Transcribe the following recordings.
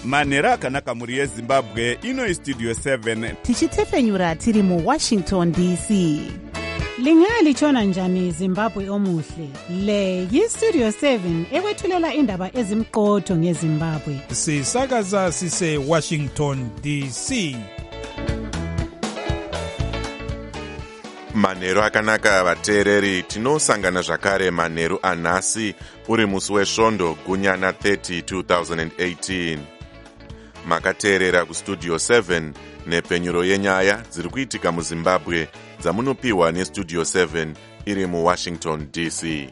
manhero akanaka mhuri yezimbabwe. Ino istudio 7 tichitefenyura tiri muWashington DC. Lingalitshona njani Zimbabwe omuhle? Le yistudio 7 ekwethulela indaba ezimqotho ngeZimbabwe. Sisakaza sise Washington DC. Manheru akanaka vateereri, tinosangana zvakare manheru anhasi uri musi wesvondo gunyana 30 2018. Makateerera kustudio 7 nepenyuro yenyaya dziri kuitika muZimbabwe dzamunopiwa nestudio 7 iri muWashington DC.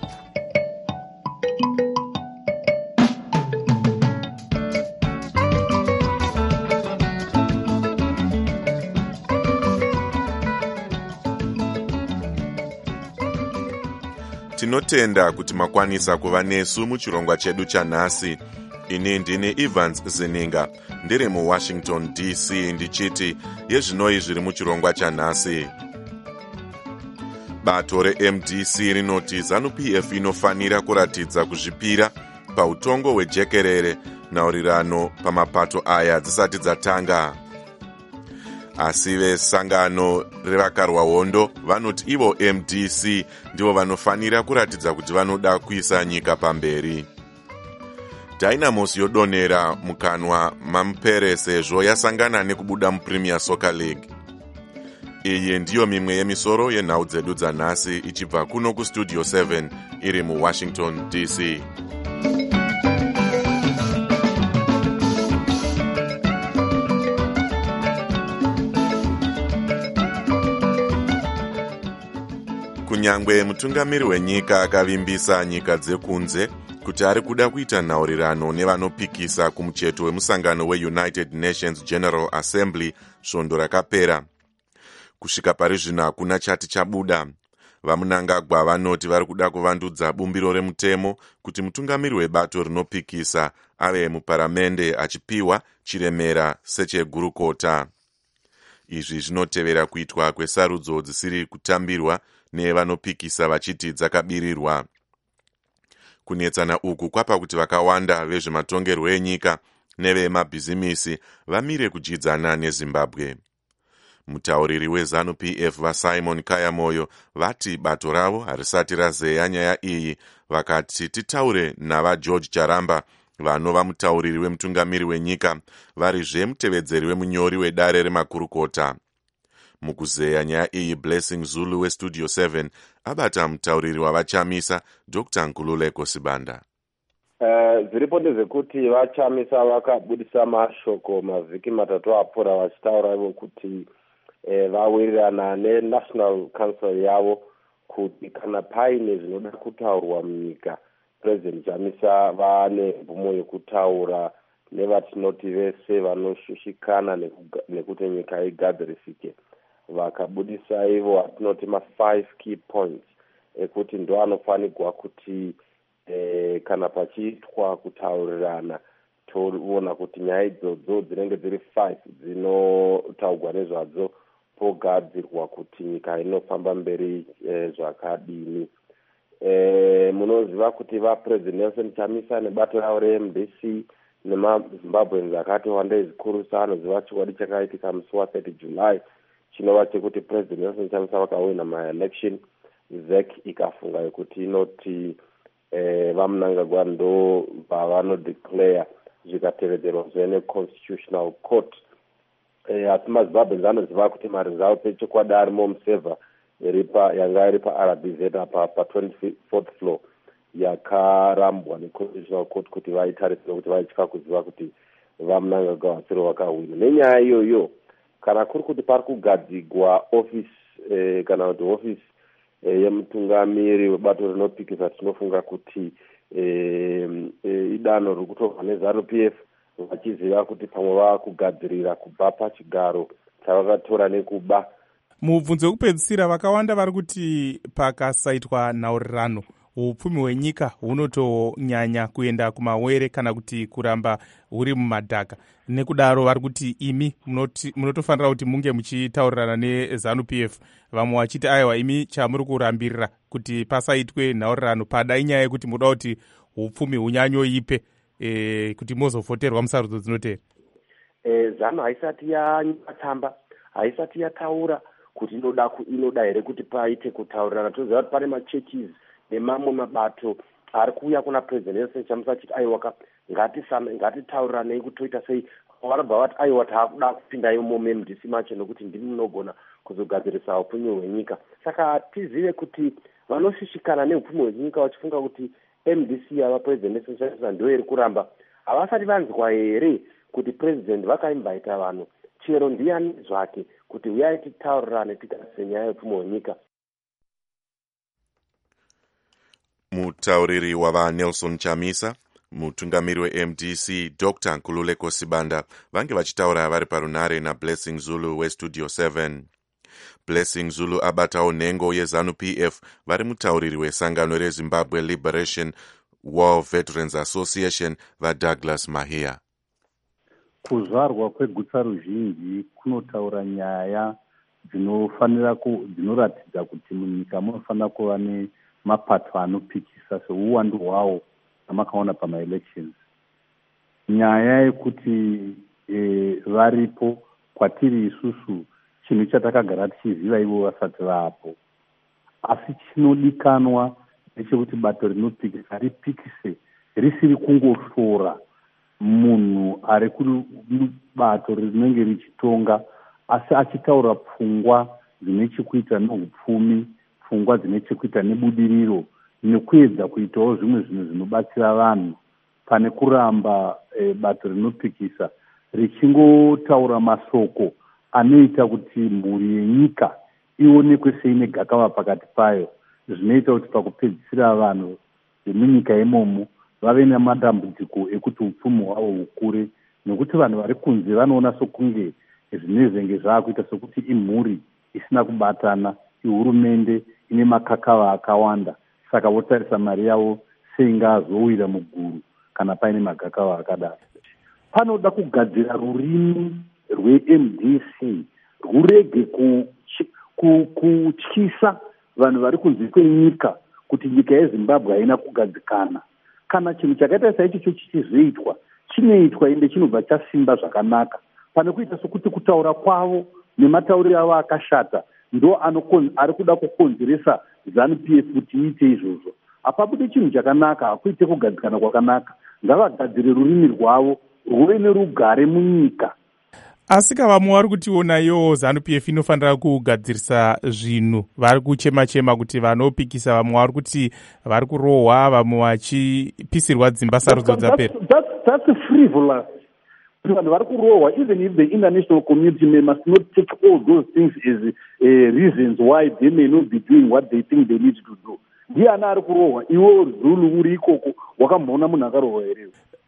Tinotenda kuti makwanisa kuva nesu muchirongwa chedu chanhasi. Ini ndini Evans Zininga, ndiri muWashington DC ndichiti yezvinoi zviri muchirongwa chanhasi. Bato reMDC rinoti ZANU-PF inofanira kuratidza kuzvipira pautongo hwejekerere nhaurirano pamapato aya dzisati dzatanga. Asi vesangano revakarwa hondo vanoti ivo MDC ndivo vanofanira kuratidza kuti vanoda kuisa nyika pamberi. Dynamos yodonera mukanwa mamupere sezvo yasangana nekubuda muPremier Soccer League. Iyi ndiyo mimwe yemisoro yenhau dzedu dzanhasi ichibva kuno kustudio 7 iri muWashington DC. Kunyangwe mutungamiri wenyika akavimbisa nyika dzekunze kuti ari kuda kuita nhaurirano nevanopikisa kumucheto wemusangano weUnited Nations General Assembly svondo rakapera. Kusvika pari zvino hakuna chati chabuda. Vamunangagwa vanoti vari kuda kuvandudza bumbiro remutemo kuti mutungamiri webato rinopikisa ave muparamende achipiwa chiremera sechegurukota. Izvi zvinotevera kuitwa kwesarudzo dzisiri kutambirwa nevanopikisa vachiti dzakabirirwa. Kunetsana uku kwapa kuti vakawanda vezvematongerwo enyika nevemabhizimisi vamire kujidzana neZimbabwe. Mutauriri weZANU-PF vaSimon Kayamoyo vati bato ravo harisati razeya nyaya iyi, vakati titaure navaGeorge Charamba vanova mutauriri wemutungamiri wenyika varizve mutevedzeri wemunyori wedare remakurukota. Mukuzeya nyaya iyi Blessing Zulu westudio 7 abata mutauriri wavachamisa Dr. Nkululeko Sibanda. Zviripo ndezvekuti vachamisa vakabudisa mashoko mavhiki matatu apfuura vachitaura ivo kuti vawirirana neNational Council yavo kuti kana paine zvinoda kutaurwa munyika, President Chamisa vane mvumo yekutaura nevatinoti vese vanoshushikana nekuti nyika igadzirisike. Vakabudisa ivo vatinoti ma5 key points ekuti ndo anofanirwa kuti kana pachiitwa kutaurirana toona kuti nyaya idzodzo dzinenge dziri 5 dzinotaurwa nezvadzo pogadzirwa kuti nyika inofamba mberi zvakadini. Munoziva kuti vaPresident Nelson Chamisa nebato ravo reMDC nemaZimbabweans akati wandei zvikuru sanoziva chikwadi chakaitika musi wa30 July chinova chekuti President Nelson Chamisa vakawina ma-election, ZEC ikafunga kuti inoti vamunangagwa ndo vavanodeclare zvikatevedzerwa zvene Constitutional Court. Asi maZimbabweans anoziva kuti mari dzavo pechokwadi arimo musevha yanga iri paRBZ apa pa24th floor yakarambwa neConstitutional Court kuti vaitarisire kuti vaitya kuziva kuti vamunangagwa vasiro vakawina. Nenyaya iyoyo kana kuri kuti pari kugadzigwa office kana kuti office yemutungamiri webato rinopikisa, tinofunga kuti idanho riri kutorwa neZANU-PF vachiziva kuti pamwe vava kugadzirira kubva pachigaro chavakatora nekuba. Mubvunzo wekupedzisira vakawanda vari kuti pakasaitwa nhaurirano upfumi hwenyika hunotonyanya kuenda kumawere kana kuti kuramba huri mumadhaka. Nekudaro vari kuti imi munotofanira kuti munge muchitaurirana neZANU-PF, vamwe vachiti aiwa imi chamuri kurambirira kuti pasaitwe nhaurirano pada inyaya yekuti muda kuti upfumi hunyanyoipe kuti mozofoterwa musarudzo dzinotevera? ZANU haisati yatsamba, haisati yataura kuti inoda here kuti paite kutaurirana. Toziva kuti pane machurches nemamwe mabato ari kuuya kuna president chamusa achiti aiwa ngatitaurirane kuti toita sei. Vanobva vati aiwa taakuda kupinda imo MDC macho nokuti ndimi munogona kuzogadzirisa upfumi hwenyika. Saka tizive kuti vanoshishikana neupfumi hwenyika vachifunga kuti MDC yava president ndio iri kuramba. Havasati vanzwa here kuti president vakaimbaita vanhu chero ndiani zvake kuti uyai titaurirane tigarise nyaya yeupfumi hwenyika. Mutauriri wava Nelson Chamisa, mutungamiri weMDC Dr. Nkululeko Sibanda vange vachitaura vari parunare naBlessing Zulu weStudio 7. Blessing Zulu abatawo nhengo yeZANU-PF vari mutauriri wesangano reZimbabwe Liberation War Veterans Association vaDouglas Mahia. Kuzvarwa kwegutsa ruzhinji kunotaura nyaya dzinoratidza kuti munyika munofanira kuva nemapato anopikisa seuwandu hwawo amakaona pamaelections. Nyaya yekuti varipo kwatiri isusu chinhu chatakagara tichiziva ivo vasati vapo, asi chinodikanwa nechekuti bato rinopikisa ripikise risiri kungoshora munhu ari kubato rinenge richitonga, asi achitaura pfungwa dzine chekuita neupfumi, pfungwa dzine chekuita nebudiriro, nekuedza kuitawo zvimwe zvinhu zvinobatsira vanhu, pane kuramba bato rinopikisa richingotaura masoko anoita kuti mhuri yenyika ionekwe seine gakava pakati payo. Zvinoita kuti pakupedzisira vanhu vemunyika imomo vave nemadambudziko ekuti upfumi hwavo hukure, nekuti vanhu vari kunze vanoona sokunge zvinezenge zvaakuita sokuti imhuri isina kubatana, ihurumende ine makakava akawanda, saka votarisa mari yavo seingazowira muguru kana paine magakava akadaro. Panoda kugadzira rurimi rweMDC rurege kutyisa vanhu vari kunze kwenyika kuti nyika yeZimbabwe haina kugadzikana. Kana chinhu chakaita saichocho chichizoitwa, chinoitwa ende chinobva chasimba zvakanaka, pane kuita sokuti kutaura kwavo nematauriro avo akashata ndo ari kuda kukonzeresa ZANU-PF kuti iite izvozvo. Hapabude chinhu chakanaka, hakuite kugadzikana kwakanaka. Ngavagadzire rurimi rwavo rwuve nerugare munyika. Asi vamwe vari kutiona iyo ZANU-PF inofanira kugadzirisa zvinhu, vari kuchema-chema kuti vanopikisa vamwe vari kuti vari kurohwa, vamwe vachipisirwa dzimba sarudzo dzapera. That's frivolous. Vanhu vari kurohwa, even if the international community may must not take all those things as reasons why they may not be doing what they think they need to do. Ndiani ari kurohwa? Iwo Zulu uri ikoko wakamboona munhu akarohwa here?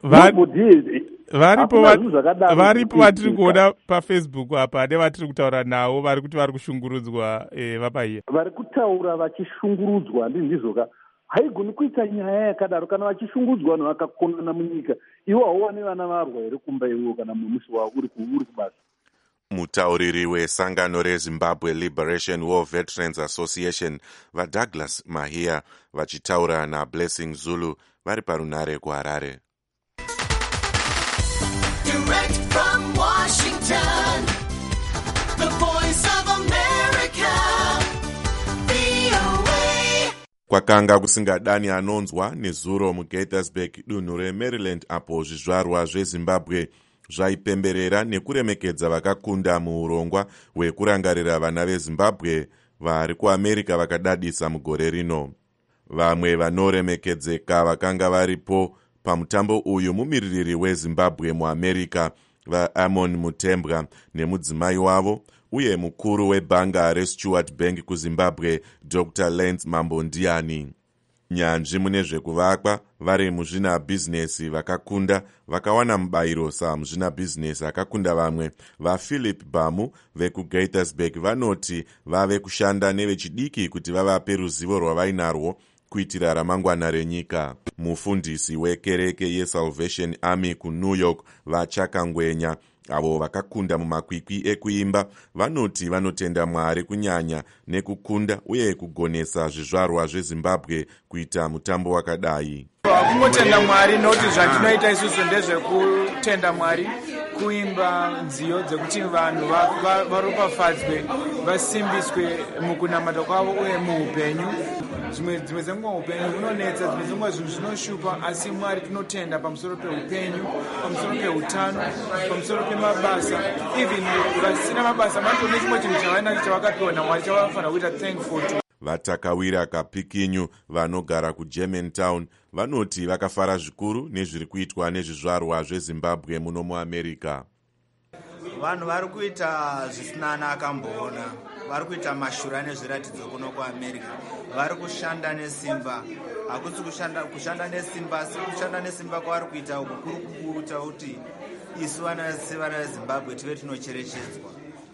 Varipo vatiri kuona paFacebook apa nevatiri kutaura navo vari kuti vari kushungurudzwa vapaiya. Vari kutaura vachishungurudzwa ndizvoka. Haigoni kuita nyaya yakadaro kana vachishungurudzwa vanhu vakakonana munyika. Iwo hauwane vana varwa here kumba iwo kana mumusi wavo uri kubasa. Mutauriri wesangano reZimbabwe Liberation War Veterans Association vaDouglas Mahia vachitaura naBlessing Zulu vari parunare kuHarare. Direct from Washington, the voice of America, VOA. Kwakanga kusingadani anonzwa nezuro muGaithersburg dunhu reMaryland apo zvizvarwa zveZimbabwe zvaipemberera nekuremekedza vakakunda muurongwa hwekurangarira vana veZimbabwe vari kuAmerika vakadadisa mugore rino. Vamwe vanoremekedzeka vakanga varipo pamutambo uyu mumiririri weZimbabwe muAmerika vaAmon Mutembwa nemudzimai wavo uye mukuru webhanga reStuart Bank kuZimbabwe Dr. Lance Mambondiani. Nyanzvi mune zvekuvakwa vari muzvinabhizinesi vakakunda vakawana mubayiro samuzvinabhizinesi akakunda vamwe vaPhilip Bamu vekuGaithersburg vanoti vave kushanda nevechidiki kuti vavape ruzivo rwavainarwo kuitira ramangwana renyika. Mufundisi wekereke yeSalvation Army kuNew York vaChakangwenya avo vakakunda mumakwikwi ekuimba vanoti vanotenda Mwari kunyanya nekukunda uye kugonesa zvizvarwa zveZimbabwe kuita mutambo wakadai. kungotenda Mwari nokuti zvatinoita isusu ndezvekutenda Mwari, kuimba nziyo dzekuti vanhu varopafadzwe, vasimbiswe mukunamata kwavo uye muupenyu. Dzimwe dzenguva upenyu hunonetsa, dzimwe dzenguva zvinhu zvinoshupa, asi Mwari tinotenda pamusoro peupenyu, pamusoro peutano, pamusoro pemabasa. Even vasina mabasa mato nechimwe chinhu chavanacho chavakapiwa naMwari chavanofanira kuita thankful to. Vatakawira Kapikinyu vanogara kuGermantown vanoti vakafara zvikuru nezviri kuitwa nezvizvarwa zveZimbabwe muno muAmerica. Vanhu vari kuita zvisina akamboona, vari kuita mashura nezviratidzo kuno kuAmerica, vari kushanda nesimba. Hakusi kushanda nesimba, asi kushanda nesimba kwavari kuita ukuru kukuta kuti isu vana veZimbabwe tive tinocherechedzwa.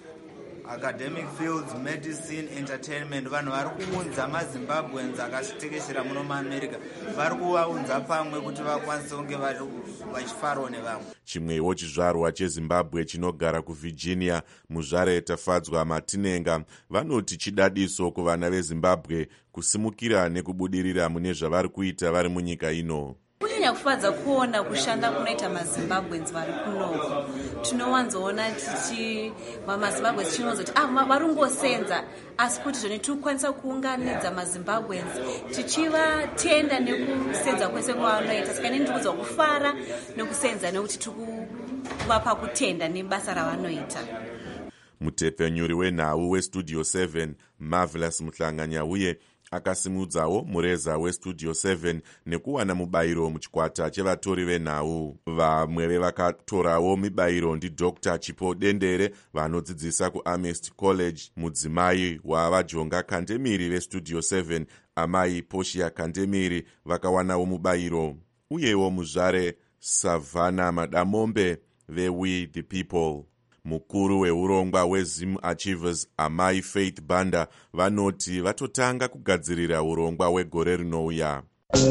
Academic fields, medicine, entertainment, vanhu vari kuunza maZimbabweans akatekeshera muno muAmerica, vari kuvaunza pamwe kuti vakwanise kunge vachifarawo nevamwe. Chimwewo chizvarwa cheZimbabwe chinogara kuVirginia, muzvare Tafadzwa Matinenga, vanoti chidadiso kuvana veZimbabwe kusimukira nekubudirira mune zvavari kuita vari munyika ino. Kunyanya kufadza kuona kushanda kunoita maZimbabweans vari kunoko. Tinowanzoona tichi maZimbabweans chinozoti vari kungosenza, asi kuti zvone tikukwanisa kuunganidza maZimbabweans tichivatenda nekusenza kwese kwavanoita. Saka ndiri kuudzwa kufara nekusenza nekuti tikuvapa kutenda nebasa ravanoita. Mutepfenyuri wenhau weStudio 7 Marvelous Muhlanganyauye akasimudzawo mureza weStudio 7 nekuwana mubayiro muchikwata chevatori venhau. Vamwe vevakatorawo mibayiro ndiDr. Chipo Dendere vanodzidzisa kuAmherst College, mudzimai wavajonga Kandemiri veStudio 7 amai Portia Kandemiri vakawanawo mubayiro, uyewo muzvare Savannah Madamombe veWe the People. Mukuru weurongwa weZim Achievers amai Faith Banda vanoti vatotanga kugadzirira urongwa wegore rinouya.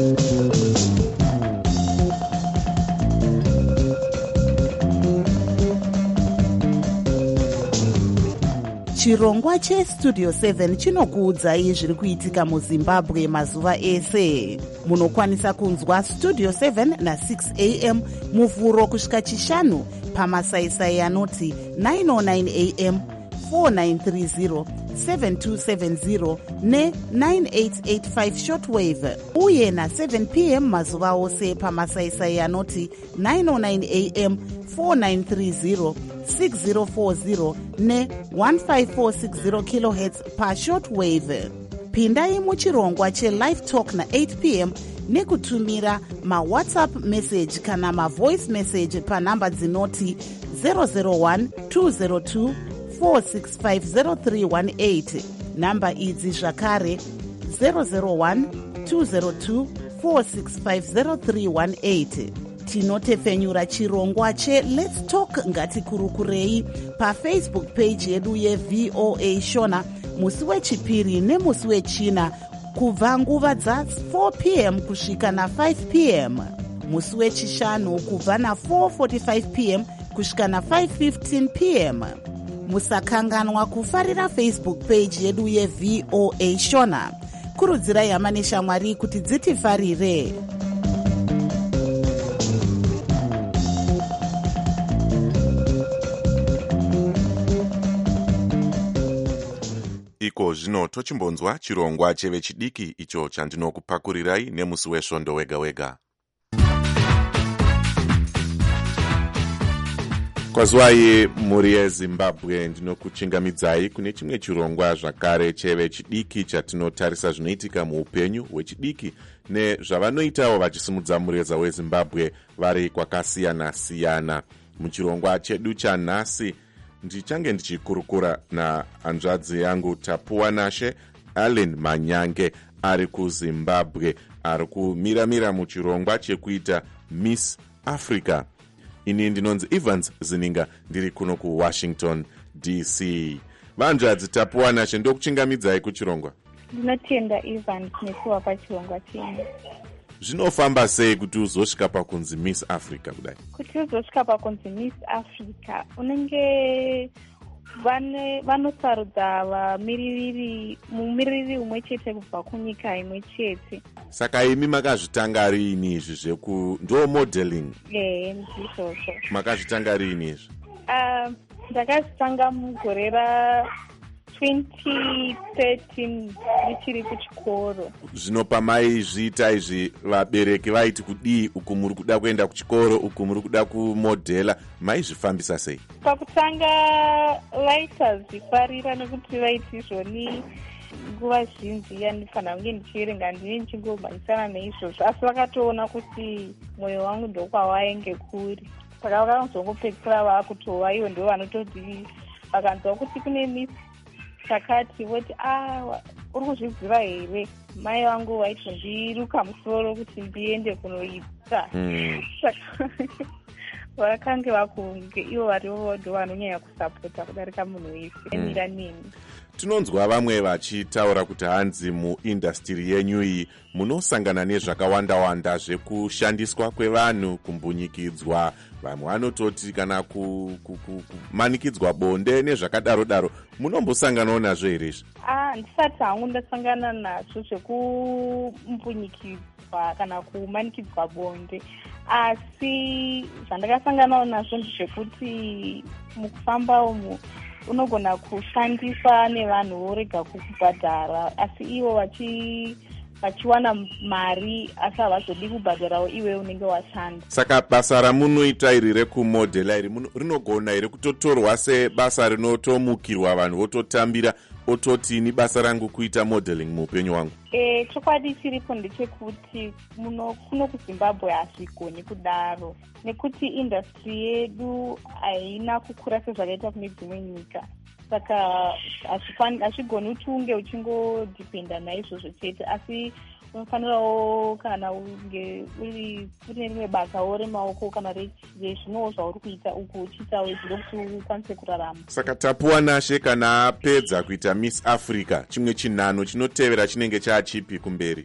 Chirongwa cheStudio 7 chinokuudzai zviri kuitika muZimbabwe mazuva ese. Munokwanisa kunzwa Studio 7 na6 am muvhuro kusvika chishanu pamasaisai anoti 909 am, 4930, 7270 ne9885 shortwave, uye na7 pm mazuva ose pamasaisai anoti 909 am, 4930, 6040 ne15460 kHz pashortwave. Pindai muchirongwa chelive talk na8 pm nekutumira mawhatsapp message kana mavoice message panhamba dzinoti 001 202 4650318. Namba idzi zvakare 001 202 4650318. Tinotepfenyura chirongwa cheLet's Talk ngatikurukurei pafacebook page yedu yeVOA Shona musi wechipiri nemusi wechina kubva nguva dza4 pm kusvika na5 pm, musi wechishanu kubva na4:45 pm kusvika na5:15 pm. Musakanganwa kufarira Facebook page yedu yeVOA Shona. Kurudzirai hama neshamwari kuti dzitifarire. Iko zvino tochimbonzwa chirongwa chevechidiki icho chandinokupakurirai nemusi wesvondo wega wega. Kwazwai muri yeZimbabwe, ndinokuchingamidzai kune chimwe chirongwa zvakare chevechidiki chatinotarisa zvinoitika muupenyu hwechidiki nezvavanoitawo vachisimudza mureza weZimbabwe vari kwakasiyana siyana. Muchirongwa chedu chanhasi ndichange ndichikurukura nahanzvadzi yangu Tapuwanashe Allen Manyange ari kuZimbabwe, ari kumiramira muchirongwa chekuita Miss Africa. Ini ndinonzi Evans Zininga, ndiri kuno kuWashington DC. Vanzvadzi Tapuwanashe, ndokuchingamidzai kuchirongwa. Ndinotenda Evans nekuwa pachirongwa chenyu. Zvinofamba sei kuti uzosvika pakunzi Miss Africa kudai? Kuti uzosvika pakunzi Miss Africa unenge vanosarudza mumiririri umwe chete kubva kunyika imwe chete. Saka imi makazvitanga riini izvi ndo modeling? Ndizvozvo. Makazvitanga riini izvi? Ndakazvitanga mugore ra 2013 ndichiri kuchikoro. Zvino pamaizviita izvi vabereki vaiti kudii, uku muri kuda kuenda kuchikoro, uku muri kuda kumodhela, maizvifambisa sei? Pakutanga vaisazvifarira nekuti vaiti izvoni nguva zhinji yandifanira kunge ndichierenga ndini ndichingomhanyisana neizvozvo, asi vakatoona kuti mwoyo wangu ndokwawaenge kuri. Saka vakazongopedzisira vaakutova ivo ndo vanototi vakanzwa kuti kune misi chakati voti uri kuzviziva here, mai vangu vaitondiruka musoro kuti ndiende kunoita. Vakange vakunge ivo varivo ndo vanonyanya kusapota kudarika munhu wese emira nini. Tinonzwa vamwe vachitaura kuti hanzi muindastiri yenyu iyi munosangana nezvakawanda-wanda zvekushandiswa kwevanhu, kumbunyikidzwa, vamwe vanototi kana kumanikidzwa bonde nezvakadaro-daro. Munombosanganawo nazvo here izvi? Ndisati hangu ndasangana nazvo zvekumbunyikidzwa kana kumanikidzwa bonde, asi zvandakasanganawo nazvo ndezvekuti mukufamba umu unogona kushandiswa nevanhu vorega kukubhadhara, asi ivo vachiwana mari asi havazodi kubhadharawo iwe unenge washanda. Saka basa ramunoita iri rekumodhela iri rinogona here kutotorwa sebasa rinotomukirwa vanhu vototambira ototi ni basa rangu kuita modeling muupenyu wangu? Chokwadi chiripo ndechekuti kuno kuZimbabwe hazvigoni kudaro, nekuti industry yedu haina kukura sezvakaita kune dzimwe nyika. Saka hazvigoni kuti unge uchingodhipenda naizvozvo chete, asi unofanirawo kana unge uri nerimwe basawo remaoko kana rezvinowo zvauri kuita uku uchiitawo zviro kuti ukwanise kurarama. Saka Tapuwa Nashe kana apedza kuita Miss Africa, chimwe chinhano chinotevera chinenge chachipi kumberi?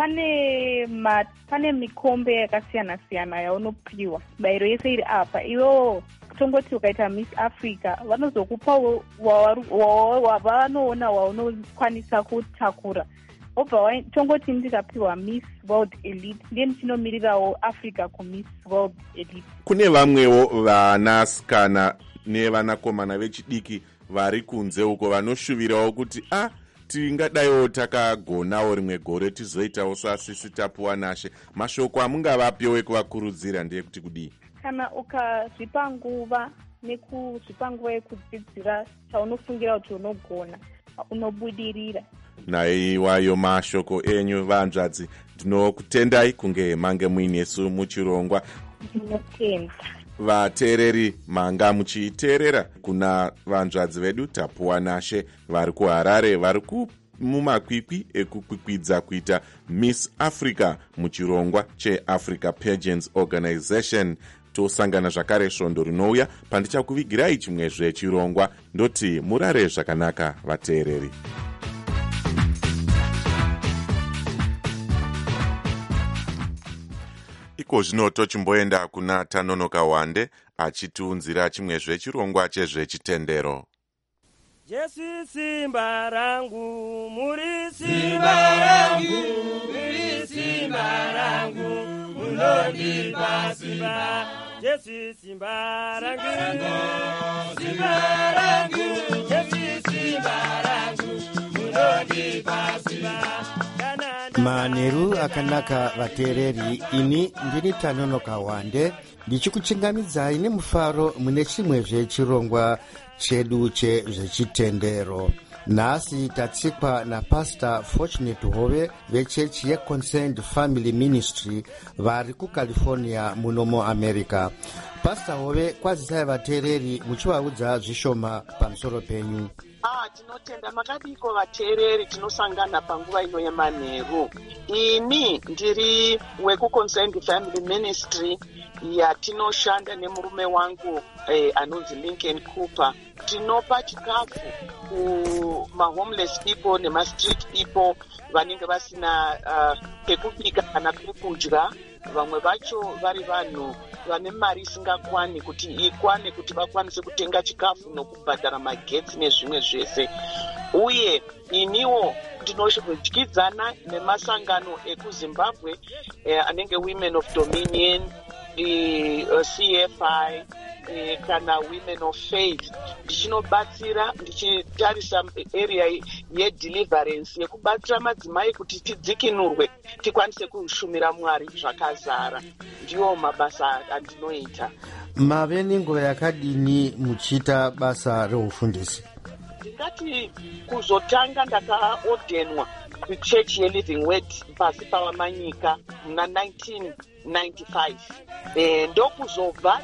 Pane mikombe yakasiyana-siyana yaunopiwa, bayiro yese iri apa. Iwo tongoti ukaita Miss Africa vanozokupa wavanoona waunokwanisa kutakura. Obva tongoti ndikapiwa Miss World Elite ndiye ndichinomirirawo Africa kuMiss World Elite. Kune vamwewo vanasikana nevanakomana vechidiki vari kunze uko vanoshuvirawo kuti tingadaiwo takagonawo rimwe gore tizoitawo saSisi Tapuwa Nashe. Mashoko amungavapiwo ekuvakurudzira ndeyekuti kudii? Kana ukazvipa nguva nekuzvipa nguva yekudzidzira chaunofungira kuti unogona, unobudirira. Naiwayo mashoko enyu vanzvadzi, ndinokutendai kunge mange muinesu muchirongwa. Ndinotenda. Vateereri manga muchiteerera kuna vanzvadzi vedu Tapuwa Nashe vari kuHarare, vari mumakwikwi ekukwikwidza kuita Miss Africa muchirongwa cheAfrica Pageants Organization. Tosangana zvakare svondo rinouya pandichakuvigirai chimwezve chirongwa. Ndoti murare zvakanaka vateereri. Iko zvino tochimboenda kuna Tanonoka Wande achitiunzira chimwezve chirongwa chezvechitendero. Jesu simba rangu, muri simba rangu, muri simba rangu, munondipa simba. Jesu simba rangu, simba rangu, Jesu simba rangu, munondipa simba. Manheru akanaka vateereri, ini ndini Tanonoka Wande ndichikuchingamidzai nemufaro mune chimwezve chirongwa chedu chezvechitendero. Nhasi tatsikwa naPastor Fortunate Hove vechechi yeConcerned Family Ministry vari kuCalifornia muno muAmerica. Pastor Hove, kwazisai vateereri muchivaudza zvishoma pamusoro penyu. Tinotenda makadiko vateereri tinosangana panguva ino yemanheru. Ini ndiri wekuConcerned Family Ministry yatinoshanda nemurume wangu anonzi Lincoln Cooper. Tinopa chikafu kumahomeless people nemastreet people vanenge vasina pekubika kana pekudya. Vamwe vacho vari vanhu vane mari isingakwani kuti ikwane kuti vakwanise kutenga chikafu nokubhadhara magetsi nezvimwe zvese. Uye iniwo ndinodyidzana nemasangano ekuzimbabwe anenge Women of Dominion, CFI, kana Women of Faith, ndichinobatsira ndichitarisa area yedeliverance yekubatsira madzimai kuti tidzikinurwe tikwanise kushumira Mwari zvakazara. Ndiwo mabasa andinoita. Mave nenguva yakadini muchiita basa reufundisi? Ndingati kuzotanga ndakaordenwa kuchechi yeLiving Word pasi pavamanyika muna 1995. Ndokuzobva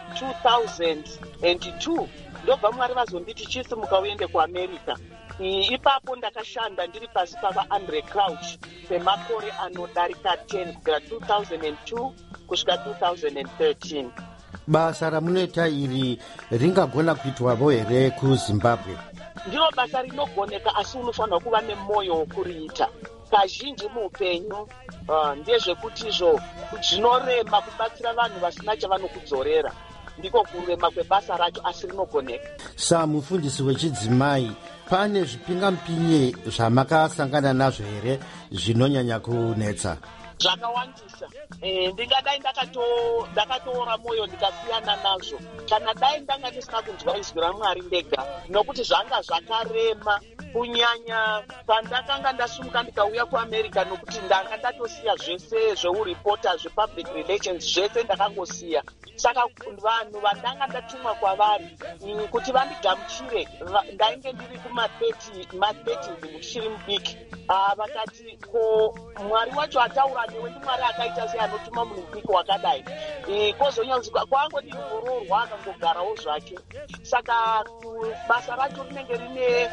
2002 ndobva Mwari vazonditi chisimuka uende kuAmerica. Ipapo ndakashanda ndiri pasi pavaAndre Crouch kwemakore anodarika 10 kubvira 2002 kusvika 2013. Basa ramunoita iri ringagona kuitwavo here kuZimbabwe? Ndiro basa rinogoneka, asi unofanira kuva nemwoyo wokuriita. Kazhinji muupenyu ndezvekuti zvinorema kubatsira vanhu vasina chavanokudzorera, ndiko kurema kwebasa racho, asi rinogoneka. Samufundisi wechidzimai, pane zvipingamupinyi zvamakasangana nazvo here zvinonyanya kunetsa? Zvakawandisa. Ndingadai ndakatoora mwoyo ndikasiyana nazvo kana dai ndanga ndisina kunzwa izwi raMwari ndega, nokuti zvanga zvakarema kunyanya pandakanga ndasumuka ndikauya kuAmerica, nokuti ndanga ndatosiya zvese zveuripota zvepublic relations zvese ndakangosiya. Saka vanhu vandanga ndatumwa kwavari kuti vandigamuchire, ndainge ndiri kuma-30 muchiri mudiki, vakati ko Mwari wacho ataura newe ndiMwari akaita sei anotuma munhu mudiki wakadai? Kozonyaudzika kwangodi ngororwa akangogarawo zvake. Saka basa racho rinenge rine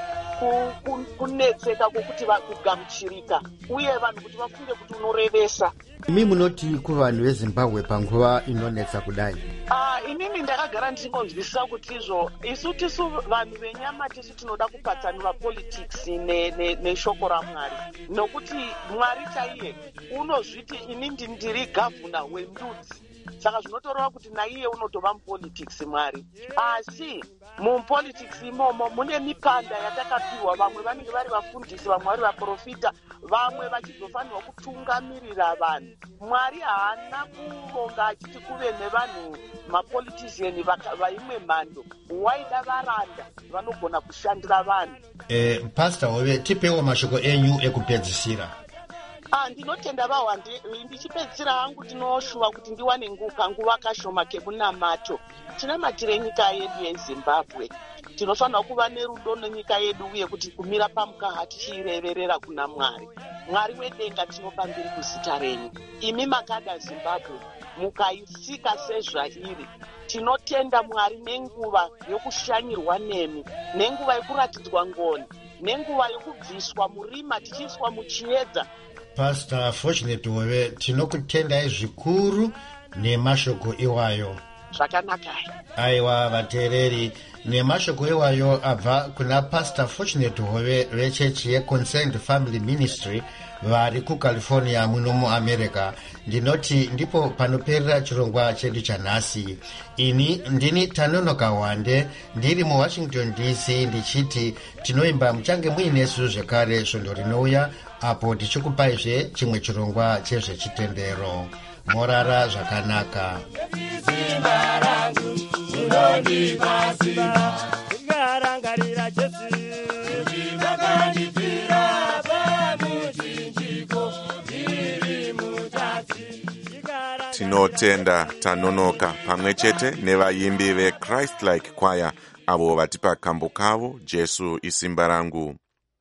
kunetseka kwokuti kugamuchirika uye vanhu kuti vafunge kuti unorevesa. Imi munoti kuvanhu veZimbabwe panguva inonetsa kudai? Inini ndakagara ndichingonzwisisa kuti isu tisu vanhu venyama tisu tinoda kupatsanura politics neshoko raMwari, nokuti Mwari chaiye unozviti ini ndiri gavhuna wendudzi. Saka zvinotoreva kuti naiye unotova mupolitics Mwari, asi mupolitics imomo mune mipanda yatakapiwa. Vamwe vanenge vari vafundisi, vamwe vari vaprofita, vamwe vachizofanirwa kutungamirira vanhu. Mwari haana kuronga achiti kuve nevanhu mapolitician vaimwe mhando, waida varanda vanogona kushandira vanhu. Pastor Hove, tipewo mashoko enyu ekupedzisira. Ndinotenda vahwandi, ndichipedzisira hangu ndinoshuva kuti ndiwane kanguva kashoma kemunamato. Tinamatire nyika yedu yeZimbabwe. Tinofanira kuva nerudo nenyika yedu uye kuti kumira pamukaha tichiireverera kuna Mwari. Mwari wedenga tinopambiri kuzita renyu. Imi makada Zimbabwe mukaisika sezvairi. Tinotenda Mwari nenguva yokushanyirwa nemi, nenguva yokuratidzwa ngoni, nenguva yokubviswa murima tichiiswa muchiedza. Pastor Fortunate Hove, tinokutendai zvikuru nemashoko iwayo. Zvakanaka. Aiwa vateereri, nemashoko iwayo abva kuna Pastor Fortunate Hove vechechi yeConsent Family Ministry vari kuCalifornia muno muAmerica. Ndinoti ndipo panoperera chirongwa chedu chanhasi. Ini ndini Tanonoka Wande, ndiri muWashington DC, ndichiti tinoimba muchange muinesu zvekare svondo rinouya apo tichikupaizve chimwe chirongwa chezvechitendero. Morara zvakanaka. Tinotenda Tanonoka pamwe chete nevaimbi veChrist-like Choir avo vatipa kambo kavo Jesu isimba rangu.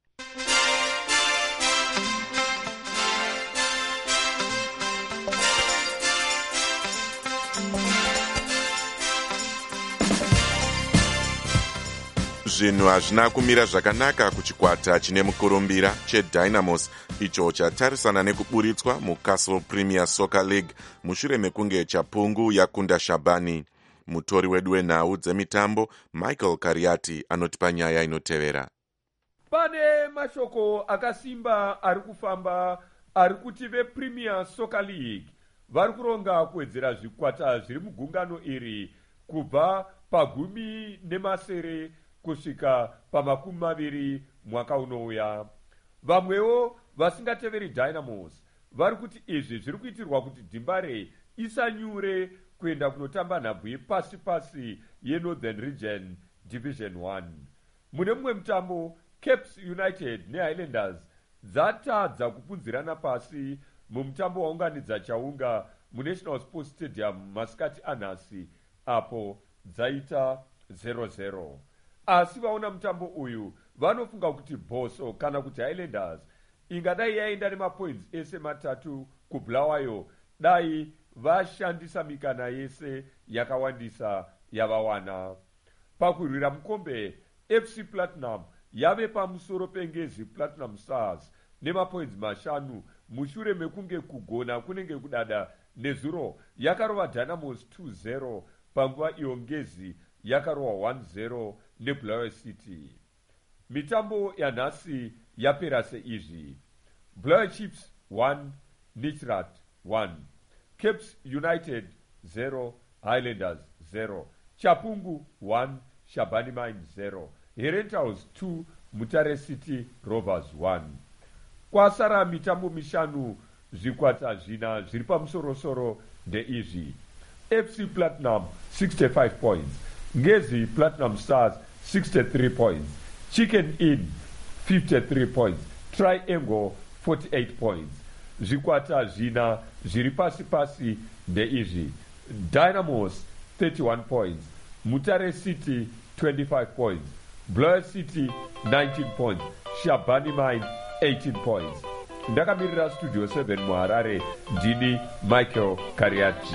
Zvinhu hazvina kumira zvakanaka kuchikwata chine mukurumbira cheDynamos icho chatarisana nekuburitswa muCastle Premier Soccer League mushure mekunge chapungu yakunda Shabani. Mutori wedu wenhau dzemitambo Michael Kariati anotipa nyaya inotevera. Pane mashoko akasimba ari kufamba ari kuti vePremier Soccer League vari kuronga kuwedzera zvikwata zviri mugungano iri kubva pa10 kusvika pa20 mwaka unouya. Vamwewo vasingateveri Dynamos vari kuti izvi zviri kuitirwa kuti Dimbare isanyure kuenda kunotamba nhabvu yepasi-pasi yeNorthern Region Division 1. Mune mumwe mutambo, Caps United neHighlanders dzatadza kupunzirana pasi mumutambo waunganidza Chaunga muNational Sports Stadium masikati anhasi, apo dzaita 0-0. Asi vaona mutambo uyu vanofunga kuti Boso kana kuti Highlanders ingadai yaenda nemapoints ese matatu kubulawayo dai vashandisa mikana yese yakawandisa yavawana. Pakurwira mukombe, FC Platinum yave pamusoro pengezi Platinum Stars nemapoints 5 mushure mekunge kugona kunenge kudada nezuro yakarova Dynamos 2-0 panguva iyo ngezi yakarova 1-0 neBulawayo City. Mitambo yanhasi yapera seizvi: Bulawayo Chiefs 1, Nichrat 1, Caps United 0, Highlanders 0, Chapungu 1, Shabani Mines 0, Herentals 2, Mutare City Rovers 1. Kwasara mitambo 5 zvikwata zvina zviri pamusoro-soro ndeizvi: FC Platinum 65 points, Ngezi Platinum Stars 63 points, Chicken Inn 53 points, Triangle 48 points. Zvikwata zvina zviri pasi-pasi ndeizvi: Dynamos 31 points, Mutare City 25 points, Bulawayo City 19 points, Shabani Mine 18 points. Ndakamirira Studio 7 muHarare, ndini Michael Kariachi.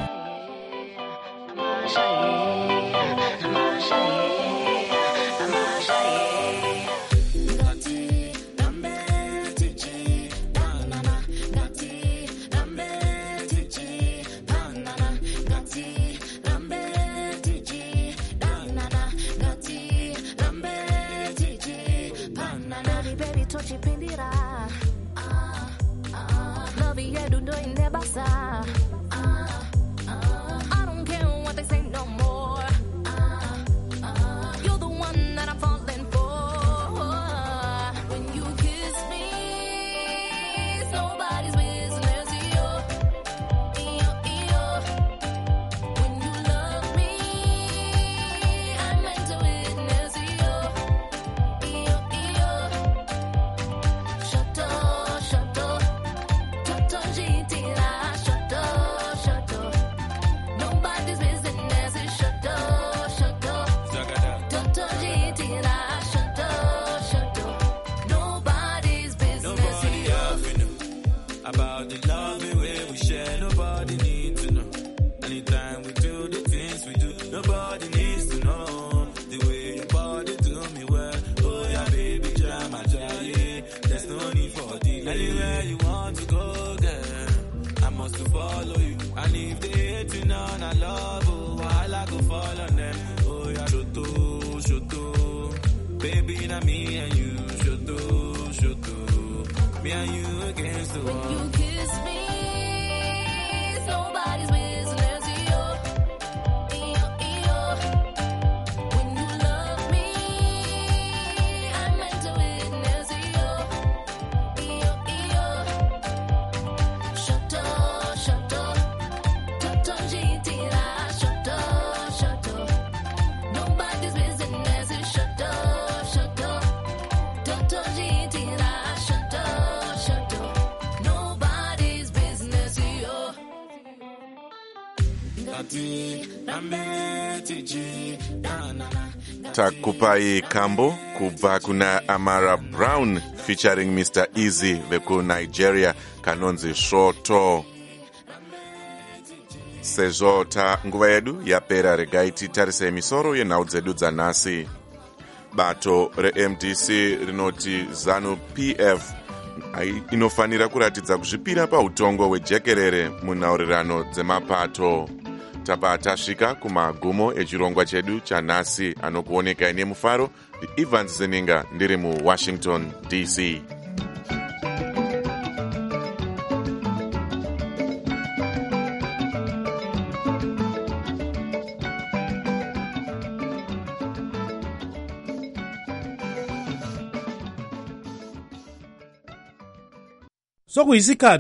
Takupai Kambo kubva kuna Amara Brown featuring Mr. Easy veku Nigeria kanonzi Shoto. Sezvo nguva yedu yapera, regai titarise misoro yenhau dzedu dzanhasi. Bato reMDC rinoti ZANU PF inofanira kuratidza kuzvipira pautongo hwejekerere munhaurirano dzemapato. Tapa tasvika kumagumo echirongwa chedu chanhasi, anokuonekai nemufaro. Evans Zeninga ndiri muWashington DC. sokuyisikhathi